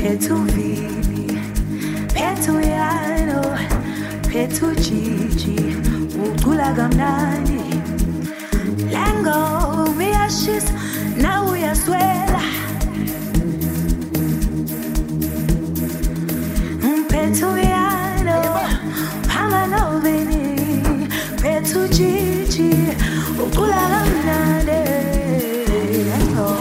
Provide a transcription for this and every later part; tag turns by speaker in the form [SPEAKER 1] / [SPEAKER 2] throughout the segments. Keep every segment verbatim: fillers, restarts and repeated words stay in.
[SPEAKER 1] Phethu Vivi, Phethu Yano, Phethu Gigi, ucula kamnandi. Lengo uyashisa, nawe uyaswela. Phethu Yano, hamba novini, Phethu Gigi, ucula kamnandi. Lengo.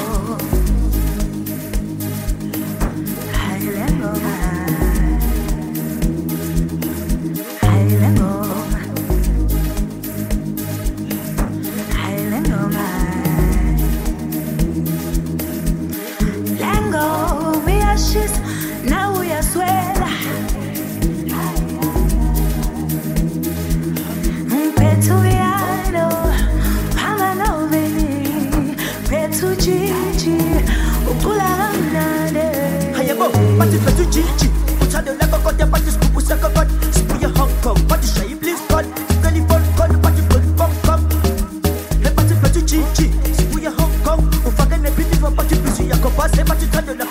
[SPEAKER 1] Now we are swell. Phethu Yano, Pamano Veni, Phethu Gigi, Ukula Nade.
[SPEAKER 2] Hayabo, Pati Phethu Gigi, Utado Lako got the Pati Scoop, Saka got, Spuya Hong Kong, Pati Shay, please God, California, God, Pati Phethu Kong. Hey, Pati Phethu Gigi, Spuya Hong Kong, Ufagan, a beautiful Pati Phethu Yako, Pati Phethu